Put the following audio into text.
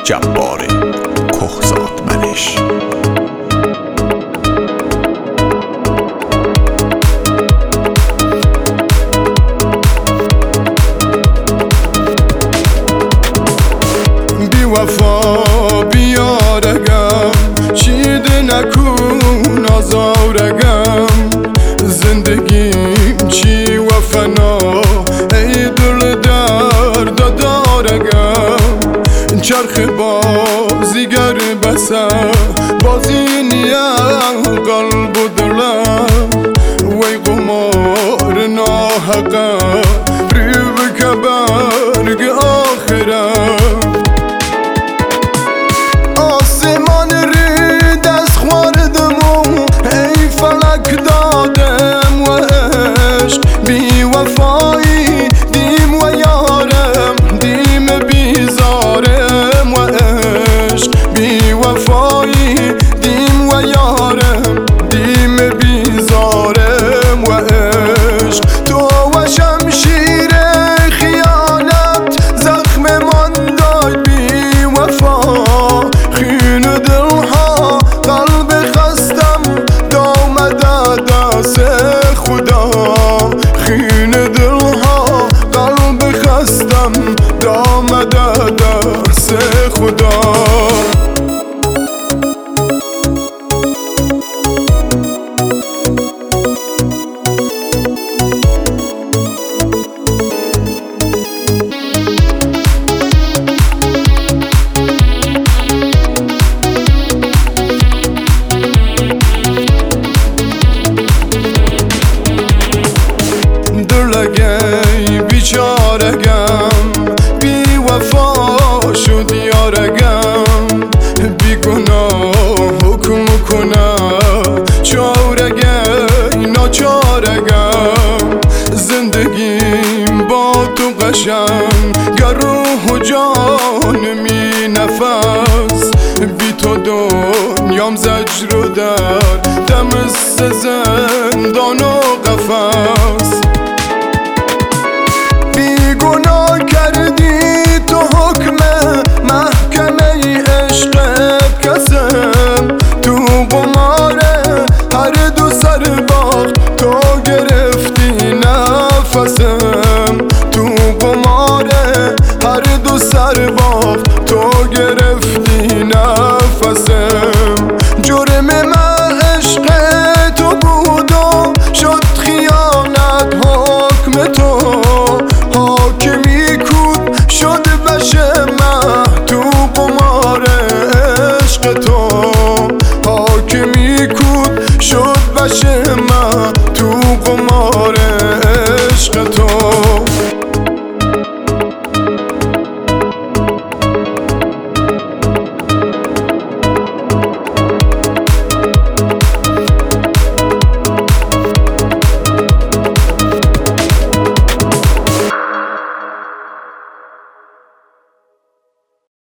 جبار کهزاد منش. بی وفا بیارگم چید نکن آزارگم، زندگیم چی و فنا ای دل درد دارگم. چرخ بازیگر بسه بازی نیم قلب و دلم، وی قمار ناحقه ریو که برگ آخرم. آسمان رید از خوردم ای فلک دادم و عشق بی وفایی دیم و یارم، دیم بیزارم و عشق بی وفایی دیم و یارم، دیم بیزارم و عشق. تو و شمشیر خیانت زخم من داد بی وفا، خین دلها قلب خستم دامده دست خدا، خین دلها قلب خستم دامده دست خدا. دلگی بیچارگم بی وفا شد یارگم، بی گناه حکم کنه چارگی ناچارگم. زندگیم با تو قشنگ گر روح و جان می نفس، بی تو دنیام زجر و در دمست زندان و قفس. گناه کردی تو حکم محکمه عشقت کسم، تو قمار هر دو سر باخت تو گرفتی نفسم، تو قمار هر دو سر باخت تو گرفتی نفسم. جرم من عشق تو بود و شد خیانت حکم تو، حاکمی کود شد بشمه تو قمار عشق تو، حاکمی کود شد بشمه